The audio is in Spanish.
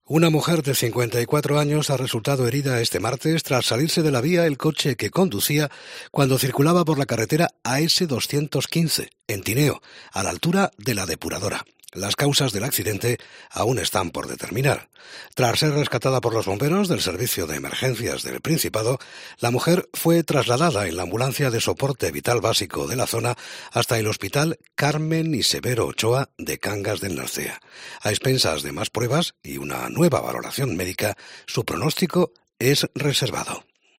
Una mujer de 54 años ha resultado herida este martes tras salirse de la vía el coche que conducía cuando circulaba por la carretera AS-215, en Tineo, a la altura de la depuradora. Las causas del accidente aún están por determinar. Tras ser rescatada por los bomberos del Servicio de Emergencias del Principado, la mujer fue trasladada en la ambulancia de soporte vital básico de la zona hasta el Hospital Carmen y Severo Ochoa de Cangas del Narcea. A expensas de más pruebas y una nueva valoración médica, su pronóstico es reservado.